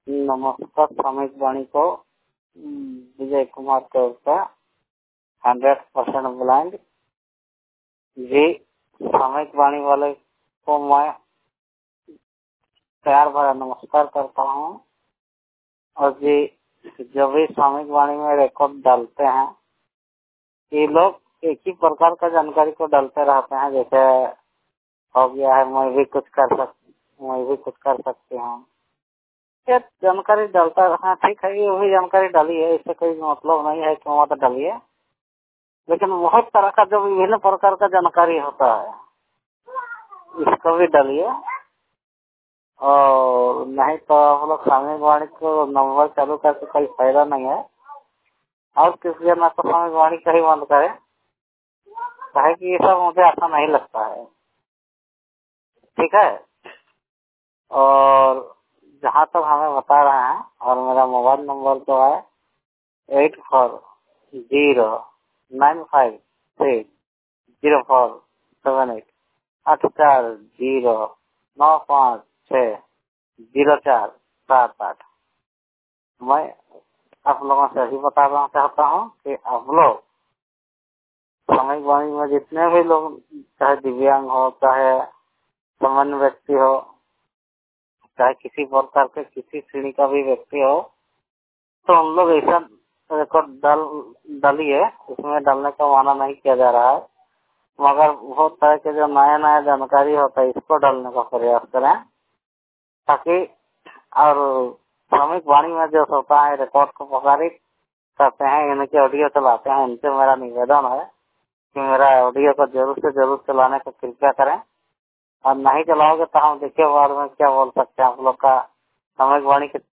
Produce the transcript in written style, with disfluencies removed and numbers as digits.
नमस्कार। सामयिक वाणी को विजय कुमार के ऊपर 100% ब्लाइंड जी। सामयिक वाणी वाले को मैं प्यार भरा नमस्कार करता हूँ। और जी, जो भी सामयिक वाणी में रिकॉर्ड डालते हैं, ये लोग एक ही प्रकार का जानकारी को डालते रहते हैं। जैसे हो गया है मैं भी कुछ कर सकती हूँ। ये जानकारी डालता है, ठीक है, ये भी जानकारी डाली है, इससे कोई मतलब नहीं है कि वहाँ तो डालिए, लेकिन बहुत तरह का जो विभिन्न प्रकार का जानकारी होता है इसको भी डालिए। और नहीं तो आप लोग सामयिक वाणी को नंबर चालू करके कोई फायदा नहीं है। और किसी ना तो सामयिक वाणी का ही बंद करे, कहे कि ये सब मुझे अच्छा नहीं लगता है। ठीक है। और जहाँ तक हमें बता रहे हैं, और मेरा मोबाइल नंबर जो है 8409530478 8409560478। मैं आप लोगों से यही बताना चाहता हूँ कि आप लोग सामयिक वाणी में जितने भी लोग, चाहे दिव्यांग हो, चाहे सामान्य व्यक्ति हो, चाहे किसी प्रकार के किसी श्रेणी का भी व्यक्ति हो, तो हम लोग ऐसा रिकॉर्ड डालिए। इसमें डालने का माना नहीं किया जा रहा है, मगर बहुत तरह के जो नया नया जानकारी होता है इसको डालने का प्रयास करें, ताकि और सामयिक वाणी में जो होता है रिकॉर्ड को प्रसारित करते हैं, इनके ऑडियो चलाते हैं, इनसे मेरा निवेदन है कि मेरा ऑडियो को जरूर से जरूर चलाने का कृपया करें। और नहीं चलाओगे तो हम देखिए बाद में क्या बोल सकते हैं। आप लोग का सामयिक वाणी के